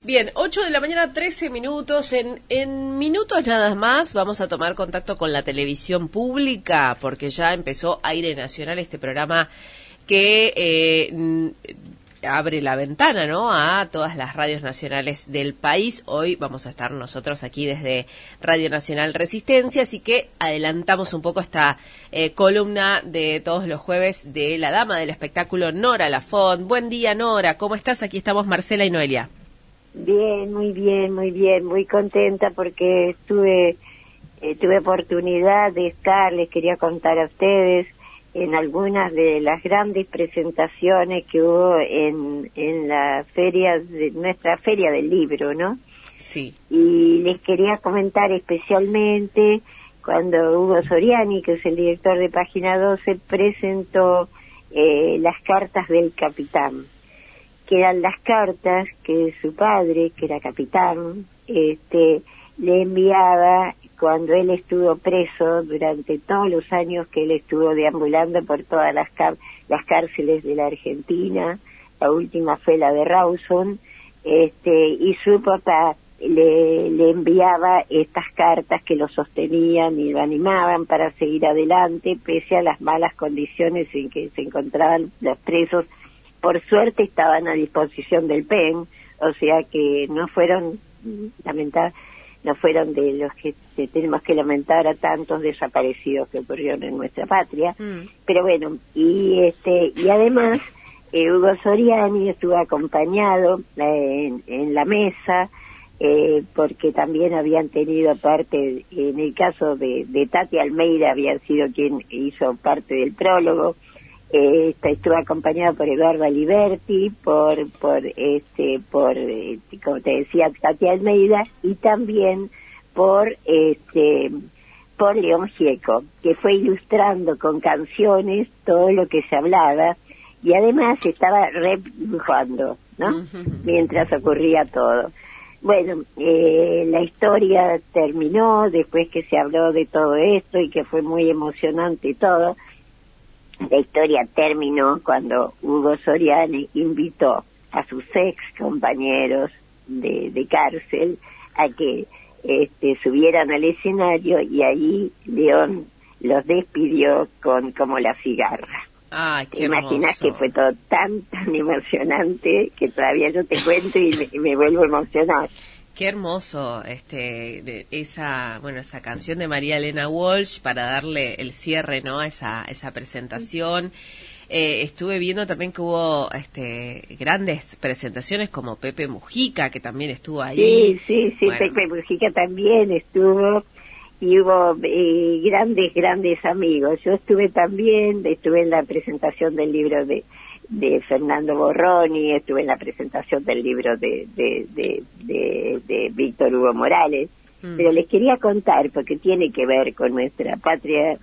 Bien, 8 de la mañana, 13 minutos. En minutos nada más vamos a tomar contacto con la televisión pública, porque ya empezó Aire Nacional, este programa que abre la ventana, ¿no?, a todas las radios nacionales del país. Hoy vamos a estar nosotros aquí desde Radio Nacional Resistencia, así que adelantamos un poco esta columna de todos los jueves de la dama del espectáculo, Nora Lafont. Buen día, Nora, ¿cómo estás? Aquí estamos Marcela y Noelia. Bien, muy contenta porque tuve oportunidad de estar, les quería contar a ustedes, en algunas de las grandes presentaciones que hubo en la feria, nuestra feria del libro, ¿no? Sí. Y les quería comentar especialmente cuando Hugo Soriani, que es el director de Página 12, presentó las cartas del capitán, que eran las cartas que su padre, que era capitán, le enviaba cuando él estuvo preso durante todos los años que él estuvo deambulando por todas las cárceles de la Argentina. La última fue la de Rawson, y su papá le enviaba estas cartas que lo sostenían y lo animaban para seguir adelante pese a las malas condiciones en que se encontraban los presos. Por suerte estaban a disposición del PEN, o sea que no fueron de los que tenemos que lamentar a tantos desaparecidos que ocurrieron en nuestra patria. Pero bueno, y además Hugo Soriani estuvo acompañado en la mesa, porque también habían tenido parte, en el caso de Tati Almeida, había sido quien hizo parte del prólogo. Estuvo acompañado por Eduardo Aliberti, por como te decía, Tati Almeida, y también por León Gieco, que fue ilustrando con canciones todo lo que se hablaba, y además estaba dibujando, ¿no? Mientras ocurría todo. Bueno, la historia terminó después que se habló de todo esto y que fue muy emocionante y todo. La historia terminó cuando Hugo Soriani invitó a sus ex compañeros de cárcel a que subieran al escenario, y ahí León los despidió con Como la cigarra. Ah, qué ¿Te imaginas hermoso. que fue todo tan emocionante que todavía yo te cuento y me vuelvo a emocionar? Qué hermoso esa canción de María Elena Walsh para darle el cierre, ¿no?, a esa presentación. Estuve viendo también que hubo grandes presentaciones como Pepe Mujica, que también estuvo ahí. Sí, bueno. Pepe Mujica también estuvo, y hubo grandes amigos. Yo estuve en la presentación del libro de Fernando Borroni, estuve en la presentación del libro de Víctor Hugo Morales, pero les quería contar, porque tiene que ver con nuestra patria,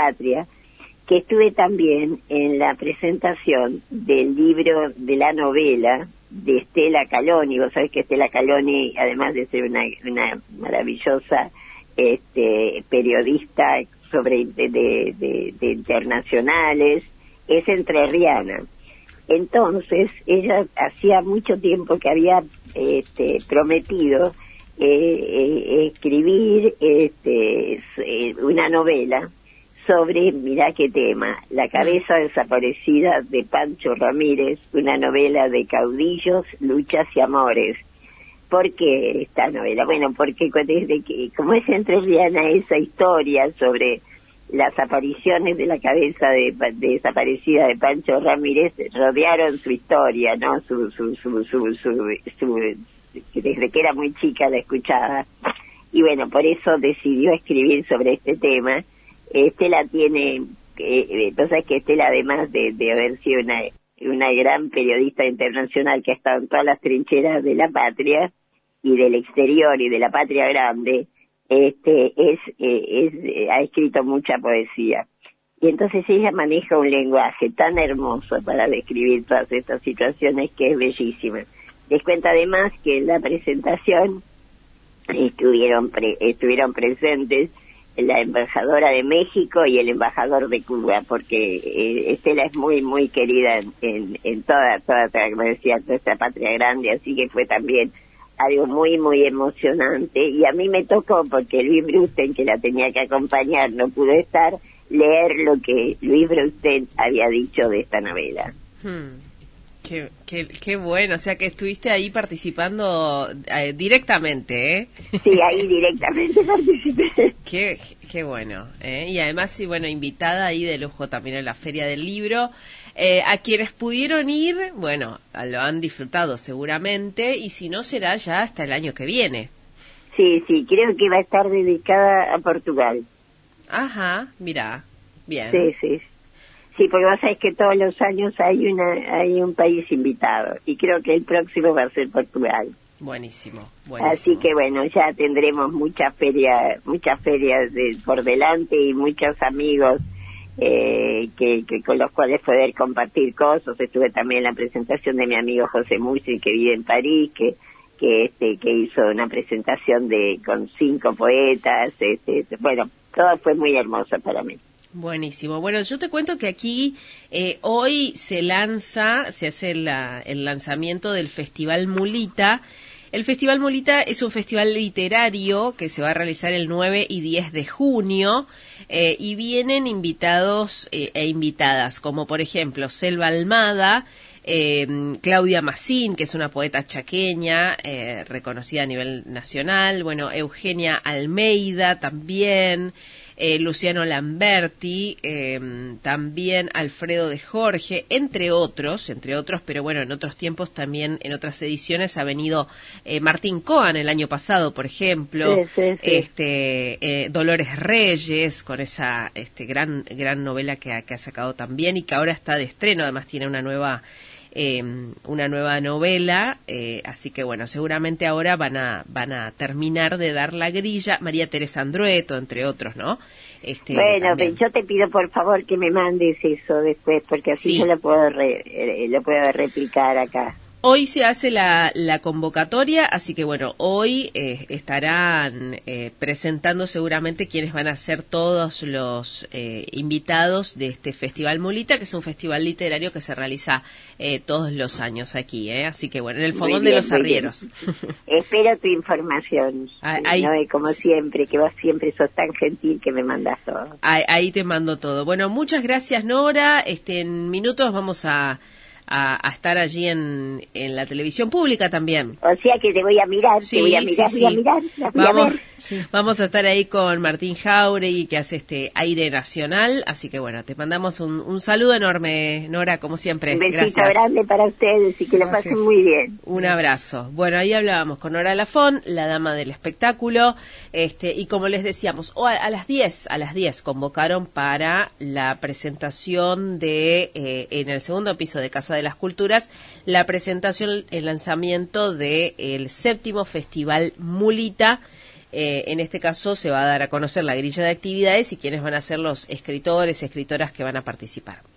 que estuve también en la presentación del libro de la novela de Estela Caloni. Vos sabés que Estela Caloni, además de ser una maravillosa periodista de internacionales, es entrerriana. Entonces, ella hacía mucho tiempo que había prometido escribir una novela sobre, mirá qué tema, la cabeza desaparecida de Pancho Ramírez, una novela de caudillos, luchas y amores. ¿Por qué esta novela? Bueno, porque desde que, como es entrerriana esa historia sobre las apariciones de la cabeza desaparecida de Pancho Ramírez, rodearon su historia, ¿no? Desde que era muy chica la escuchaba. Y bueno, por eso decidió escribir sobre este tema. Estela tiene, entonces que Estela, además de haber sido una gran periodista internacional que ha estado en todas las trincheras de la patria y del exterior y de la patria grande, ha escrito mucha poesía. Y entonces ella maneja un lenguaje tan hermoso para describir todas estas situaciones que es bellísima. Les cuento además que en la presentación estuvieron presentes la embajadora de México y el embajador de Cuba, porque Estela es muy, muy querida en toda, como decía, nuestra patria grande, así que fue también algo muy, muy emocionante. Y a mí me tocó, porque Luis Brusten, que la tenía que acompañar, no pudo estar, leer lo que Luis Brusten había dicho de esta novela. Qué bueno, o sea que estuviste ahí participando directamente, ¿eh? Sí, ahí directamente participé. Qué bueno, ¿eh? Y además, sí, bueno, invitada ahí de lujo también a la Feria del Libro. A quienes pudieron ir, bueno, lo han disfrutado seguramente, y si no, será ya hasta el año que viene. Sí, creo que va a estar dedicada a Portugal. Ajá, mirá, bien. Sí. Sí, porque vos sabés que todos los años hay un país invitado, y creo que el próximo va a ser Portugal. Buenísimo. Así que bueno, ya tendremos muchas ferias por delante y muchos amigos que con los cuales poder compartir cosas. Estuve también en la presentación de mi amigo José Musi, que vive en París, que hizo una presentación con 5 poetas. Bueno, todo fue muy hermoso para mí. Buenísimo. Bueno, yo te cuento que aquí hoy se hace el lanzamiento del Festival Mulita. El Festival Mulita es un festival literario que se va a realizar el 9 y 10 de junio y vienen invitados e invitadas, como por ejemplo Selva Almada, Claudia Massín, que es una poeta chaqueña reconocida a nivel nacional, bueno, Eugenia Almeida también, Luciano Lamberti, también Alfredo de Jorge, entre otros, pero bueno, en otros tiempos también, en otras ediciones ha venido Martín Coan el año pasado, por ejemplo, sí. Dolores Reyes, con esa gran novela que ha sacado también y que ahora está de estreno, además tiene una nueva novela, así que bueno, seguramente ahora van a terminar de dar la grilla. María Teresa Andrueto, entre otros, ¿no? Bueno, yo te pido por favor que me mandes eso después, porque así sí. Yo lo puedo replicar acá. Hoy se hace la convocatoria, así que bueno, hoy estarán presentando seguramente quienes van a ser todos los invitados de este Festival Mulita, que es un festival literario que se realiza todos los años aquí, así que bueno, en el Fogón de los Arrieros. Espero tu información, ¿no? Como siempre, que vos siempre sos tan gentil que me mandas todo. Ahí te mando todo. Bueno, muchas gracias, Nora. En minutos vamos a estar allí en la televisión pública también. O sea que te voy a mirar, sí, voy a mirar. Vamos a estar ahí con Martín Jauregui, que hace Aire Nacional, así que bueno, te mandamos un saludo enorme, Nora, como siempre. Un besito gracias. Grande para ustedes y que lo pasen muy bien. Un abrazo. Bueno, ahí hablábamos con Nora Lafón, la dama del espectáculo, y como les decíamos, a las 10 convocaron para la presentación en el segundo piso de Casa de las Culturas, la presentación, el lanzamiento del 7º Festival Mulita. En este caso se va a dar a conocer la grilla de actividades y quiénes van a ser los escritores y escritoras que van a participar.